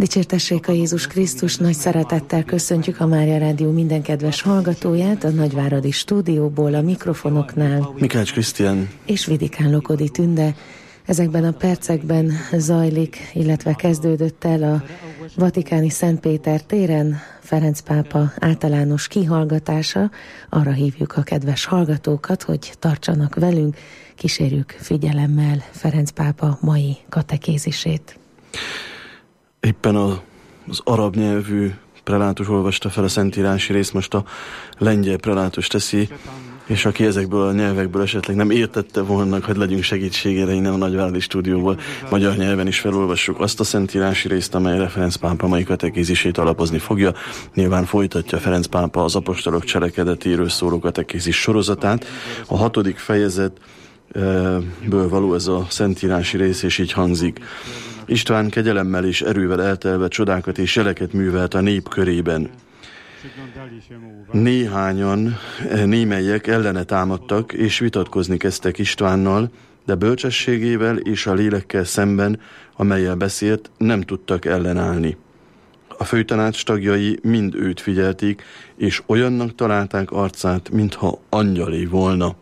Dicsértessék a Jézus Krisztus, nagy szeretettel köszöntjük a Mária Rádió minden kedves hallgatóját a Nagyváradi stúdióból, a mikrofonoknál Mikács Krisztián és Vidikán Lokodi Tünde. Ezekben a percekben zajlik, illetve kezdődött el a Vatikáni Szent Péter téren Ferenc pápa általános kihallgatása. Arra hívjuk a kedves hallgatókat, hogy tartsanak velünk, kísérjük figyelemmel Ferenc pápa mai katekézisét. Éppen az arab nyelvű prelátus olvasta fel a szentírási részt, most a lengyel prelátus teszi, és aki ezekből a nyelvekből esetleg nem értette volna, hogy legyünk segítségére innen a Nagyváradi stúdióból, magyar nyelven is felolvassuk azt a szentírási részt, amelyre Ferenc pápa mai katekézisét alapozni fogja. Nyilván folytatja Ferenc pápa az apostolok cselekedetéről szóló katekézis sorozatát. A 6. fejezetből való ez a szentírási rész, és így hangzik. István kegyelemmel és erővel eltelve csodákat és jeleket művelt a nép körében. Némelyek ellene támadtak, és vitatkozni kezdtek Istvánnal, de bölcsességével és a lélekkel szemben, amellyel beszélt, nem tudtak ellenállni. A főtanács tagjai mind őt figyelték, és olyannak találták arcát, mintha angyalé volna.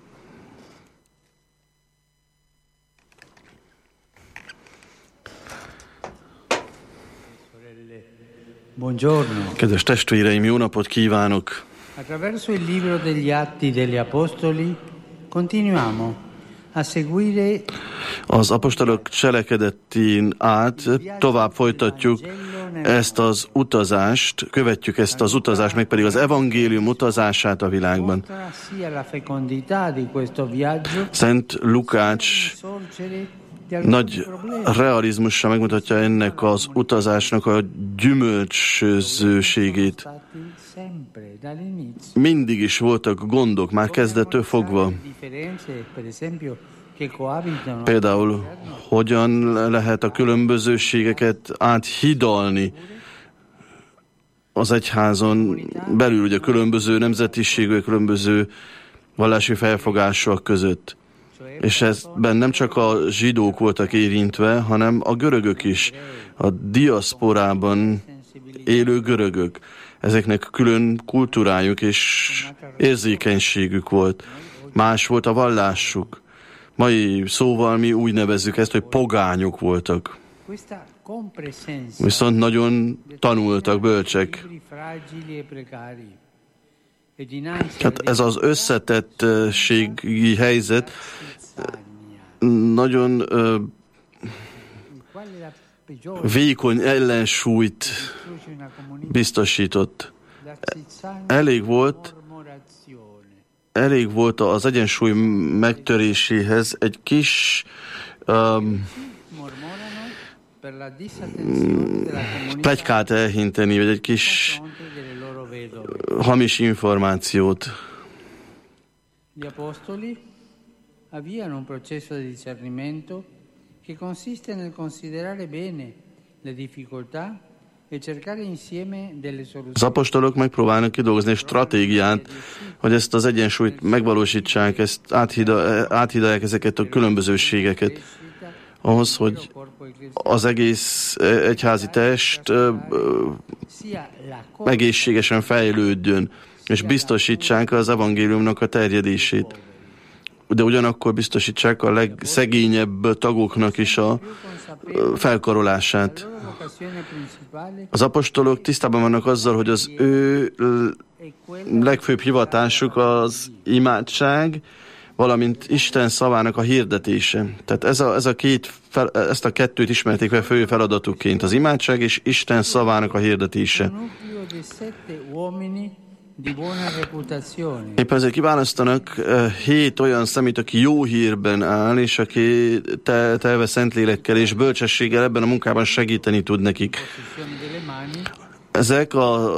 Buongiorno. Kedves testvéreim, jó napot kívánok! Attraverso il libro degli Atti degli Apostoli continuiamo a seguire az apostolok cselekedetén át tovább folytatjuk ezt az utazást, követjük ezt az utazást, mégpedig az evangélium utazását a világban. Szent Lukács nagy realizmussal megmutatja ennek az utazásnak a gyümölcsözőségét. Mindig is voltak gondok, már kezdettől fogva. Például, hogyan lehet a különbözőségeket áthidalni az egyházon belül, ugye különböző nemzetiségű, különböző vallási felfogások között. És ebben nem csak a zsidók voltak érintve, hanem a görögök is, a diaszporában élő görögök. Ezeknek külön kultúrájuk és érzékenységük volt. Más volt a vallásuk. Mai szóval mi úgy nevezzük ezt, hogy pogányok voltak. Viszont nagyon tanultak, bölcsek. Hát ez az összetettségi helyzet nagyon vékony ellensúlyt biztosított. Elég volt az egyensúly megtöréséhez egy kis pletykát elhinteni, vagy egy kis hamis információt. Gli apostoli avviano un processo di discernimento che consiste nel considerare bene le difficoltá e cercare insieme delle soluzioni. Az apostolok megpróbálnak kidolgozni egy stratégiát, hogy ezt az egyensúlyt megvalósítsák, ezt áthidalják ezeket a különbözőségeket, ahhoz, hogy az egész egyházi test egészségesen fejlődjön, és biztosítsák az evangéliumnak a terjedését. De ugyanakkor biztosítsák a legszegényebb tagoknak is a felkarolását. Az apostolok tisztában vannak azzal, hogy az ő legfőbb hivatásuk az imádság, valamint Isten szavának a hirdetése. Tehát ezt a kettőt ismerték fel fő feladatukként, az imádság és Isten szavának a hirdetése. Éppen ezért kiválasztanak 7 olyan szemét, aki jó hírben áll, és aki telve Szentlélekkel és bölcsességgel ebben a munkában segíteni tud nekik. Ezek a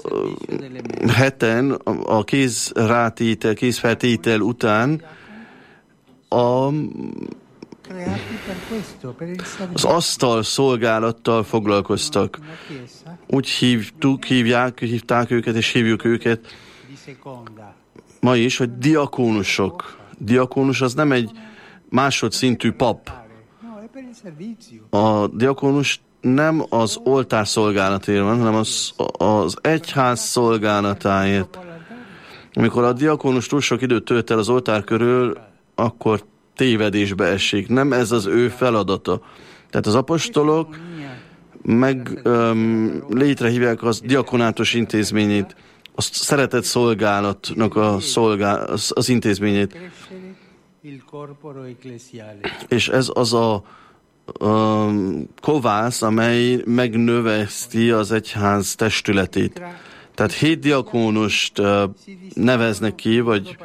heten a kézfeltétel után az asztal szolgálattal foglalkoztak. Úgy hívták őket, és hívjuk őket ma is, hogy diakónusok. Diakónus az nem egy másodszintű pap. A diakónus nem az oltár szolgálatéért van, hanem az egyház szolgálatáért. Amikor a diakónus túl sok időt tölt el az oltár körül, akkor tévedésbe esik. Nem ez az ő feladata. Tehát az apostolok létrehívják az diakonátus intézményét, a szeretett szolgálatnak az intézményét. És ez az a kovász, amely megnöveszti az egyház testületét. Tehát 7 diakónust neveznek ki, vagy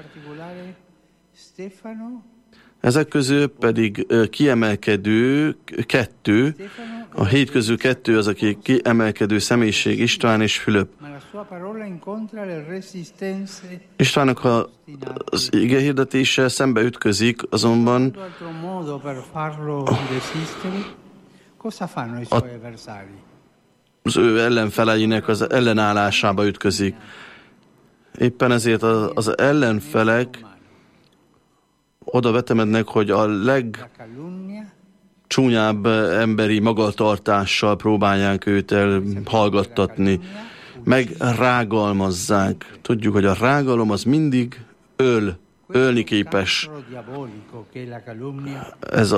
ezek közül pedig kiemelkedő 2, a 7 közül 2 az, aki kiemelkedő személyiség, István és Fülöp. Istvánnak az igehirdetése szembe ütközik, azonban az ő ellenfeleinek az ellenállásába ütközik. Éppen ezért az ellenfelek oda vetemednek, hogy a legcsúnyább emberi magatartással próbálják őt elhallgattatni, meg rágalmazzák. Tudjuk, hogy a rágalom az mindig ölni képes. Ez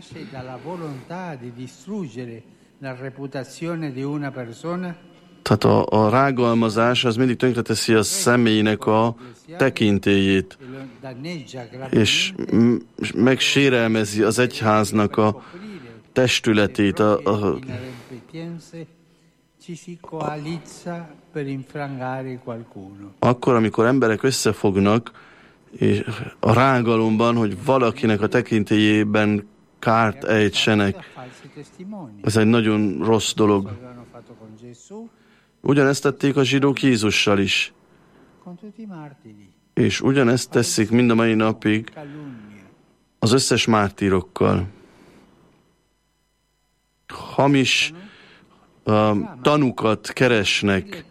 tehát a rágalmazás az mindig tönkreteszi a személynek a tekintélyét, és megsérelmezi az egyháznak a testületét. Akkor, amikor emberek összefognak és a rágalomban, hogy valakinek a tekintélyében kárt ejtsenek, ez egy nagyon rossz dolog. Ugyanezt tették a zsidók Jézussal is. És ugyanezt teszik mind a mai napig az összes mártírokkal. Hamis tanukat keresnek.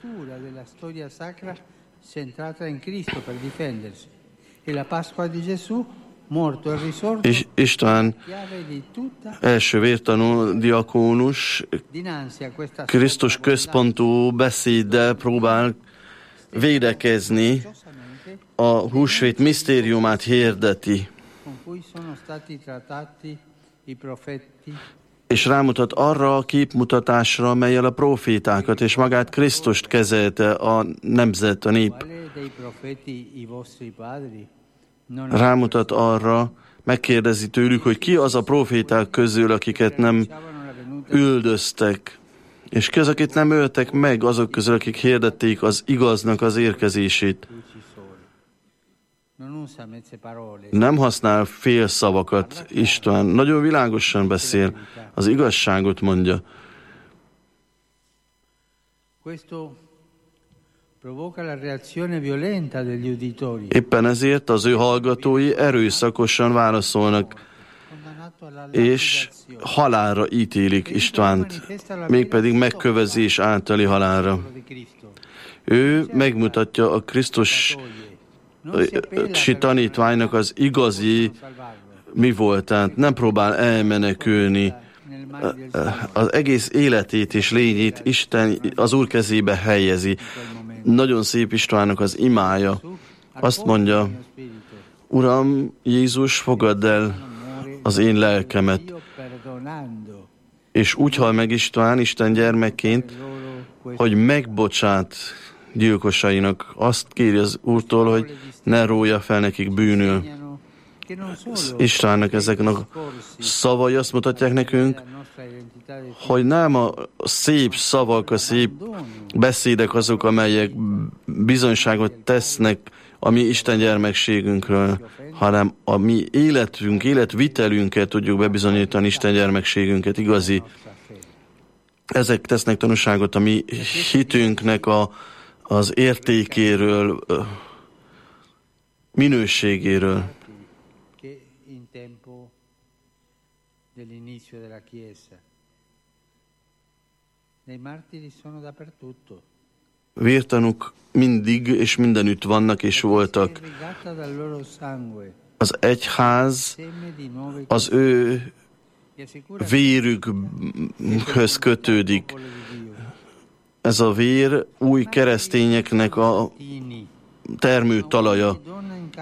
És István első vértanú diakónus Krisztus központú beszéddel próbál védekezni, a húsvét misztériumát hirdeti, és rámutat arra a képmutatásra, amellyel a profétákat és magát Krisztust kezelte a nemzet, a nép. Rámutat arra, megkérdezi tőlük, hogy ki az a proféták közül, akiket nem üldöztek, és ki az, akit nem öltek meg, azok közül, akik hirdették az igaznak az érkezését. Nem használ félszavakat István, nagyon világosan beszél, az igazságot mondja. Éppen ezért az ő hallgatói erőszakosan válaszolnak, és halálra ítélik Istvánt, mégpedig megkövezés általi halálra. Ő megmutatja a Krisztusi tanítványnak az igazi mi voltát, nem próbál elmenekülni. Az egész életét és lényét Isten az Úr kezébe helyezi. Nagyon szép Istvánnak az imája. Azt mondja, Uram, Jézus, fogadd el az én lelkemet. És úgy hal meg István, Isten gyermekként, hogy megbocsát gyilkosainak. Azt kéri az Úrtól, hogy ne rója fel nekik bűnül. Istvánnak ezeknek a szavai azt mutatják nekünk, hogy nem a szép szavak, a szép beszédek azok, amelyek bizonyságot tesznek a mi Isten gyermekségünkről, hanem a mi életvitelünket tudjuk bebizonyítani, Isten gyermekségünket, igazi. Ezek tesznek tanúságot a mi hitünknek az értékéről, minőségéről. Vértanúk mindig és mindenütt vannak és voltak. Az egyház az ő vérükhöz kötődik. Ez a vér új keresztényeknek a termőtalaja.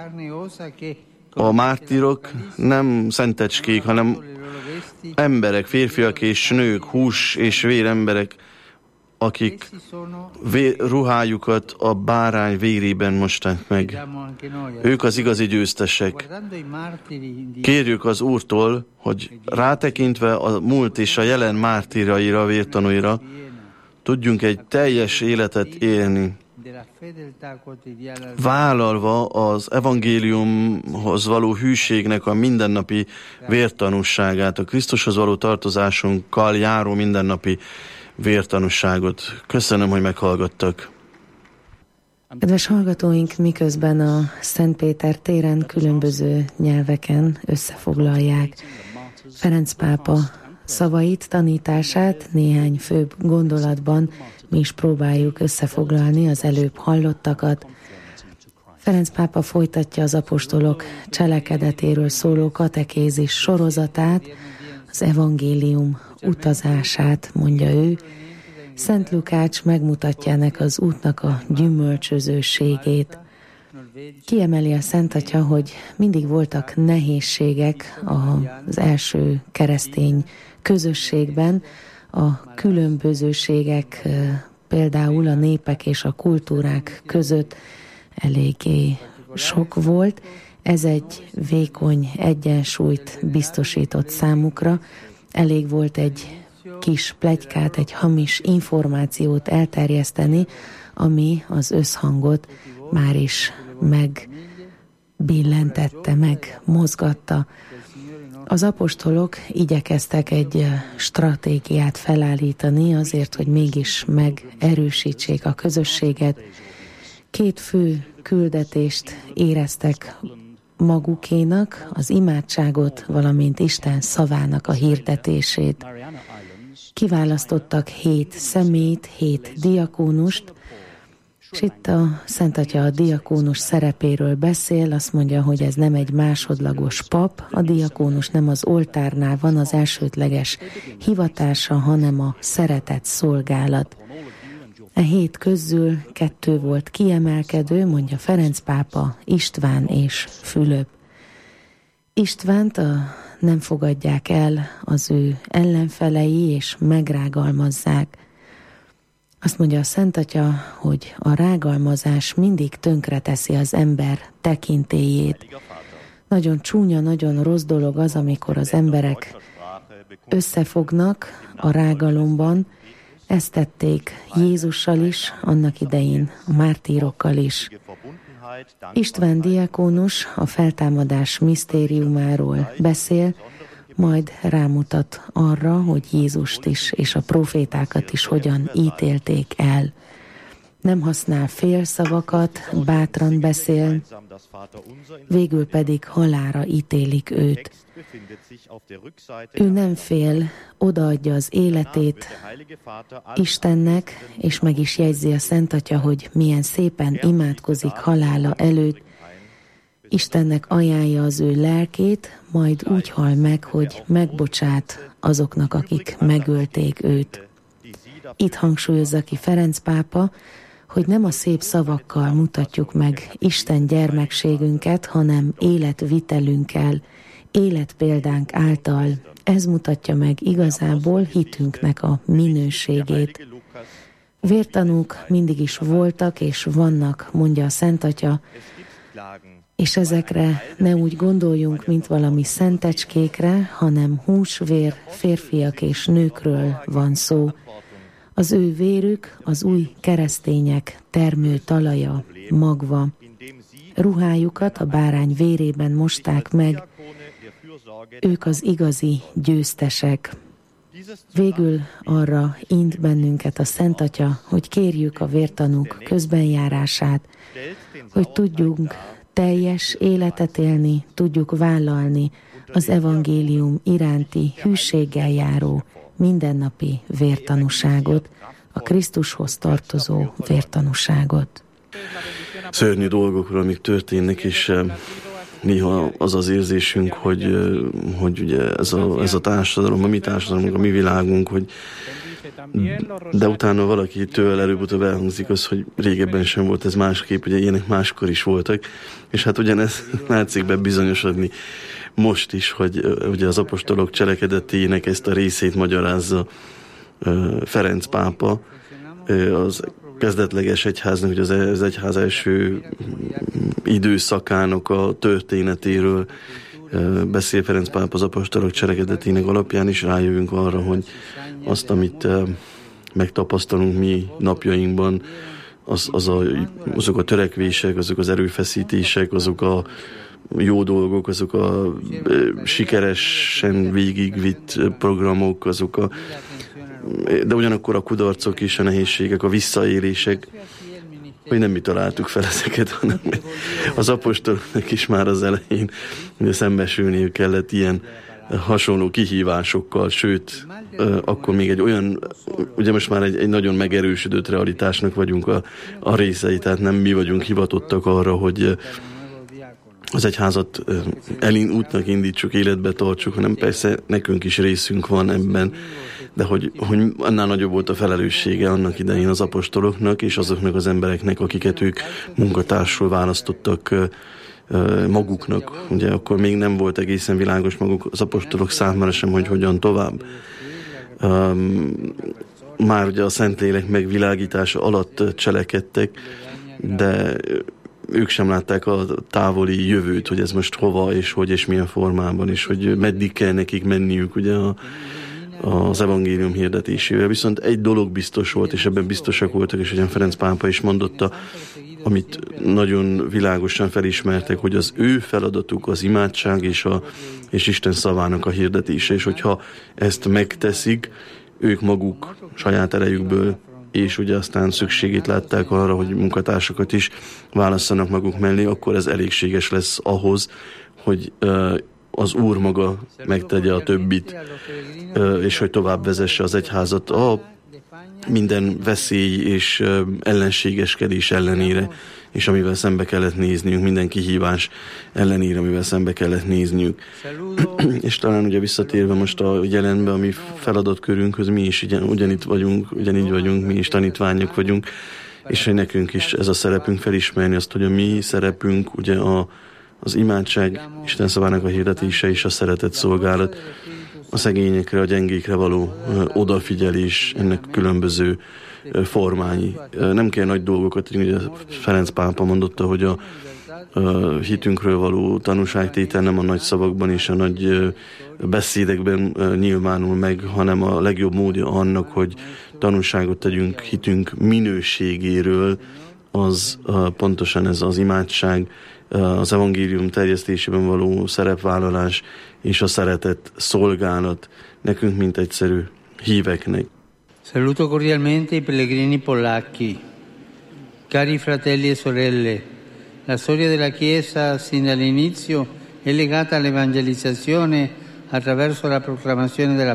A mártírok nem szentecskék, hanem emberek, férfiak és nők, hús és véremberek, akik ruhájukat a bárány vérében mosták meg. Ők az igazi győztesek. Kérjük az Úrtól, hogy rátekintve a múlt és a jelen mártíraira, vértanúira, tudjunk egy teljes életet élni, vállalva az evangéliumhoz való hűségnek a mindennapi vértanúságát, a Krisztushoz való tartozásunkkal járó mindennapi vértanúságot. Köszönöm, hogy meghallgattak. Kedves hallgatóink, miközben a Szent Péter téren különböző nyelveken összefoglalják Ferenc pápa szavait, tanítását, néhány főbb gondolatban mi is próbáljuk összefoglalni az előbb hallottakat. Ferenc pápa folytatja az apostolok cselekedetéről szóló katekézis sorozatát, az evangélium utazását, mondja ő. Szent Lukács megmutatja ennek az útnak a gyümölcsözőségét. Kiemeli a Szent Atya, hogy mindig voltak nehézségek az első keresztény közösségben, a különbözőségek például a népek és a kultúrák között eléggé sok volt. Ez egy vékony egyensúlyt biztosított számukra. Elég volt egy kis pletykát, egy hamis információt elterjeszteni, ami az összhangot már is megbillentette, megmozgatta. Az apostolok igyekeztek egy stratégiát felállítani azért, hogy mégis megerősítsék a közösséget. Két fő küldetést éreztek magukénak, az imádságot, valamint Isten szavának a hirdetését. Kiválasztottak 7 személyt, 7 diakónust, és itt a Szent Atya a diakónus szerepéről beszél, azt mondja, hogy ez nem egy másodlagos pap, a diakónus nem az oltárnál van az elsődleges hivatása, hanem a szeretett szolgálat. E 7 közül 2 volt kiemelkedő, mondja Ferenc pápa, István és Fülöp. Istvánt nem fogadják el az ő ellenfelei, és megrágalmazzák. Azt mondja a Szent Atya, hogy a rágalmazás mindig tönkreteszi az ember tekintélyét. Nagyon csúnya, nagyon rossz dolog az, amikor az emberek összefognak a rágalomban. Ezt tették Jézussal is, annak idején a mártírokkal is. István diakónus a feltámadás misztériumáról beszél, majd rámutat arra, hogy Jézust is és a profétákat is hogyan ítélték el. Nem használ félszavakat, bátran beszél, végül pedig halálra ítélik őt. Ő nem fél, odaadja az életét Istennek, és meg is jegyzi a Szent Atya, hogy milyen szépen imádkozik halála előtt. Istennek ajánlja az ő lelkét, majd úgy hal meg, hogy megbocsát azoknak, akik megölték őt. Itt hangsúlyozza ki Ferenc pápa, hogy nem a szép szavakkal mutatjuk meg Isten gyermekségünket, hanem életvitelünkkel, életpéldánk által. Ez mutatja meg igazából hitünknek a minőségét. Vértanúk mindig is voltak és vannak, mondja a Szent Atya, és ezekre ne úgy gondoljunk, mint valami szentecskékre, hanem húsvér férfiak és nőkről van szó. Az ő vérük az új keresztények termő talaja, magva. Ruhájukat a bárány vérében mosták meg, ők az igazi győztesek. Végül arra int bennünket a Szent Atya, hogy kérjük a vértanúk közbenjárását, hogy tudjunk teljes életet élni, tudjuk vállalni az evangélium iránti hűséggel járó mindennapi vértanúságot, a Krisztushoz tartozó vértanúságot. Szörnyű dolgokról, amik történnek, és néha az az érzésünk, hogy ugye ez a társadalom, a mi társadalomunk, a mi világunk, hogy de utána valakitől előbb-utóbb elhangzik az, hogy régebben sem volt ez másképp, ugye ilyenek máskor is voltak, és hát ugyanez látszik bebizonyosodni most is, hogy ugye az apostolok cselekedetének ezt a részét magyarázza Ferenc pápa, az kezdetleges egyháznak, hogy az egyház első időszakának a történetéről beszél Ferenc pápa az apostolok cselekedetének alapján, is rájövünk arra, hogy azt, amit megtapasztalunk mi napjainkban, azok a törekvések, azok az erőfeszítések, azok a jó dolgok, azok a sikeresen végigvitt programok, de ugyanakkor a kudarcok is, a nehézségek, a visszaélések, hogy nem mi találtuk fel ezeket, hanem az apostoloknak is már az elején szembesülniük kellett ilyen hasonló kihívásokkal, sőt, akkor még egy olyan, ugye most már egy nagyon megerősödött realitásnak vagyunk a részei, tehát nem mi vagyunk hivatottak arra, hogy az egyházat útnak indítsuk, életbe tartsuk, hanem persze nekünk is részünk van ebben, de hogy annál nagyobb volt a felelőssége annak idején az apostoloknak és azoknak az embereknek, akiket ők munkatársul választottak maguknak. Ugye akkor még nem volt egészen világos maguk az apostolok számára sem, hogy hogyan tovább. Már ugye a Szentlélek megvilágítása alatt cselekedtek, de ők sem látták a távoli jövőt, hogy ez most hova, és hogy, és milyen formában, és hogy meddig kell nekik menniük ugye az evangélium hirdetésével. Viszont egy dolog biztos volt, és ebben biztosak voltak, és ugyan Ferenc pápa is mondotta, amit nagyon világosan felismertek, hogy az ő feladatuk az imádság és Isten szavának a hirdetése, és hogyha ezt megteszik, ők maguk saját erejükből, és ugye aztán szükségét látták arra, hogy munkatársakat is válasszanak maguk mellé, akkor ez elégséges lesz ahhoz, hogy az Úr maga megtegye a többit, és hogy tovább vezesse az egyházat a minden veszély és ellenségeskedés ellenére, és amivel szembe kellett nézniük, minden kihívás ellenére, amivel szembe kellett nézniük. És talán ugye visszatérve most a jelenbe, a mi feladatkörünkhöz, mi is ugyanígy vagyunk, mi is tanítványok vagyunk, és hogy nekünk is ez a szerepünk felismerni azt, hogy a mi szerepünk ugye az imádság, Isten szavának a hirdetése és a szeretet szolgálat, a szegényekre, a gyengékre való odafigyelés, ennek különböző formái. Nem kell nagy dolgokat, ugye Ferenc pápa mondotta, hogy a hitünkről való tanúságtétel nem a nagy szavakban és a nagy beszédekben nyilvánul meg, hanem a legjobb módja annak, hogy tanúságot tegyünk hitünk minőségéről, az pontosan ez az imádság, az evangélium terjesztésében való szerepvállalás és a szeretet szolgálat nekünk, mint egyszerű híveknek. Saluto cordialmente i pellegrini polacchi. Cari fratelli e sorelle, la storia della Chiesa sin dall'inizio è legata all'evangelizzazione attraverso la proclamazione della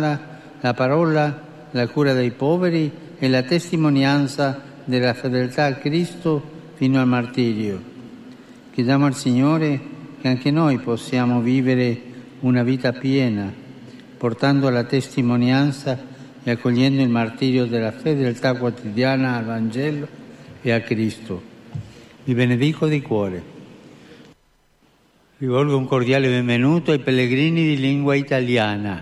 parola, la cura dei poveri e la testimonianza della fedeltà a Cristo fino al martirio. Chiediamo al Signore che anche noi possiamo vivere una vita piena, portando la testimonianza e accogliendo il martirio della fedeltà quotidiana al Vangelo e a Cristo. Vi benedico di cuore. Rivolgo un cordiale benvenuto ai pellegrini di lingua italiana.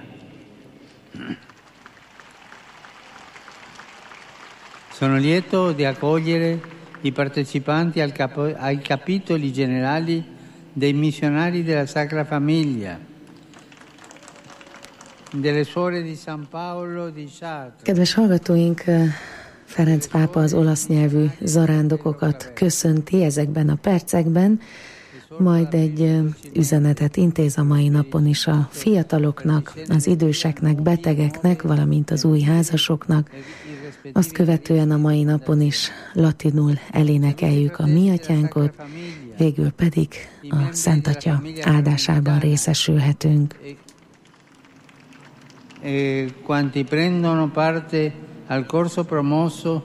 Sono lieto di accogliere i partecipanti ai capitoli generali dei missionari della Sacra Famiglia, delle suore di San Paolo di Chartres. Kedves hallgatóink, Ferenc pápa az olasz nyelvű zarándokokat köszönti ezekben a percekben, majd egy üzenetet intéz a mai napon is a fiataloknak, az időseknek, betegeknek, valamint az új házasoknak. Azt követően a mai napon is latinul elénekeljük a Mi Atyánkot, végül pedig a Szent Atya áldásában részesülhetünk. Quanti prendono parte al corso promosso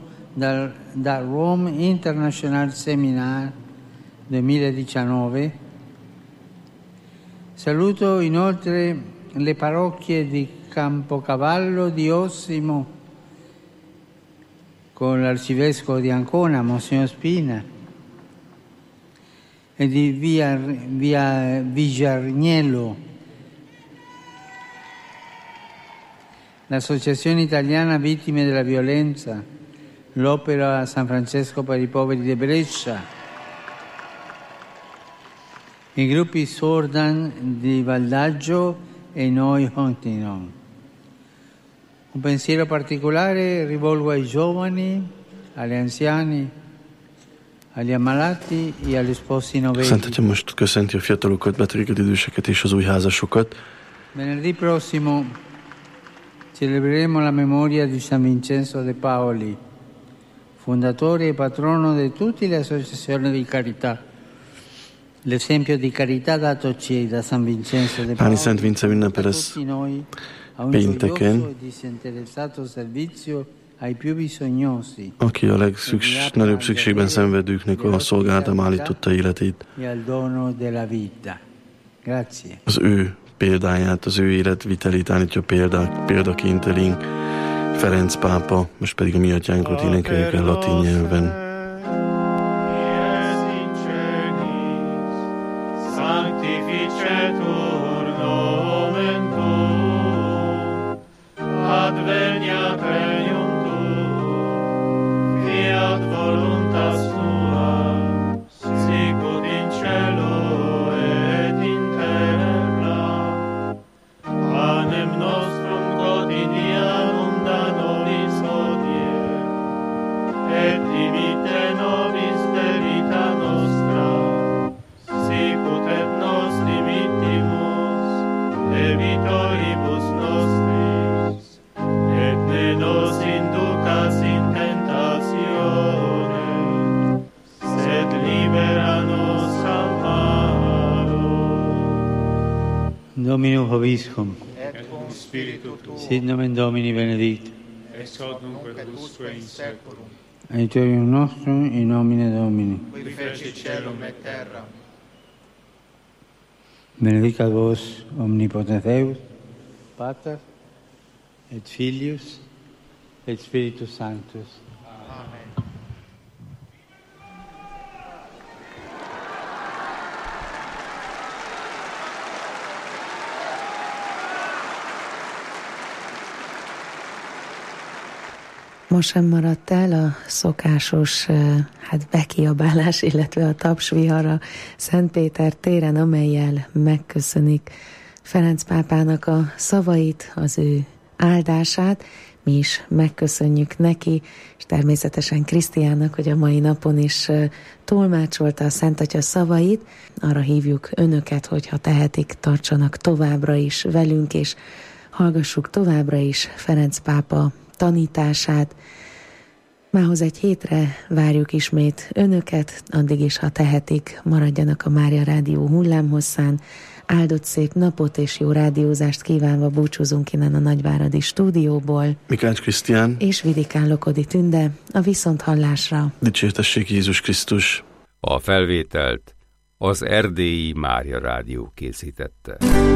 da Rome International Seminar 2019 Saluto inoltre le parrocchie di Campocavallo di Osimo con l'arcivescovo di Ancona, Monsignor Spina, e di via Vigiarniello, l'Associazione Italiana Vittime della Violenza, l'Opera San Francesco per i Poveri di Brescia, i gruppi Sordan di Valdaggio e Noi Hontinon. Un pensiero particolare rivolgo ai giovani, agli anziani, agli ammalati e agli sposi novelli. Szent Atya most köszönti a fiatalokat, betegeket, időseket és az új házasokat. Venerdì prossimo celebreremo la memoria di San Vincenzo de Paoli, fondatore e patrono di tutte le associazioni di carità. L'esempio di carità datoci da San Vincenzo de Paoli Páni Szent Vince ünnepe lesz pénteken, aki a legnagyobb szükségben szenvedőknek a szolgálatára állította életét. Az ő példáját, az ő életvitelét állítja példaként elénk Ferenc pápa, most pedig a mi atyánkot énekeljük el latin nyelven. Dominum vobiscum. Et cum spiritu tuo. Sit nomen Domini benedictum. Ex hoc nunc et usque in saeculum. Aiuterium nostrum in nomine Domini. Qui feci caelum et terra. Benedicat vos omnipotens Deus, Pater et Filius et Spiritus Sanctus. Amen. Most sem maradt el a szokásos bekiabálás, illetve a tapsvihar a Szentpéter téren, amellyel megköszönik Ferenc pápának a szavait, az ő áldását. Mi is megköszönjük neki, és természetesen Krisztiánnak, hogy a mai napon is tolmácsolta a Szent Atya szavait. Arra hívjuk önöket, hogyha tehetik, tartsanak továbbra is velünk, és hallgassuk továbbra is Ferenc pápa tanítását. Mához egy hétre várjuk ismét önöket, addig is, ha tehetik, maradjanak a Mária Rádió hullámhosszán. Áldott szép napot és jó rádiózást kívánva búcsúzunk innen a nagyváradi stúdióból. Mikács Krisztián és Vidikán Lokodi Tünde, a viszonthallásra. Dicsértessék Jézus Krisztus. A felvételt az Erdélyi Mária Rádió készítette.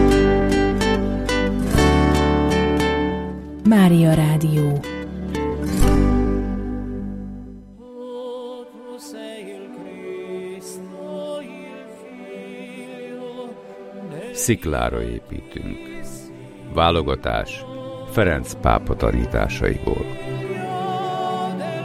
Mária Rádió. Sziklára építünk. Válogatás Ferenc pápa tanításaiból.